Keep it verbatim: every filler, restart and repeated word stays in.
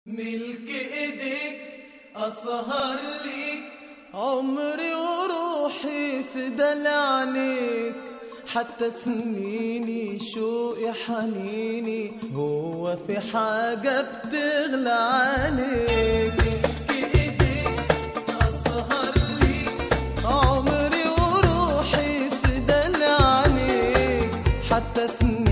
ملك ايديك اسهر ليك عمري وروحي في دلعنيك، حتى سنيني شوقي حنيني، هو في حاجة بتغلى عليك؟ ملك ايديك اسهر ليك عمري وروحي في دلعنيك، حتى سنيني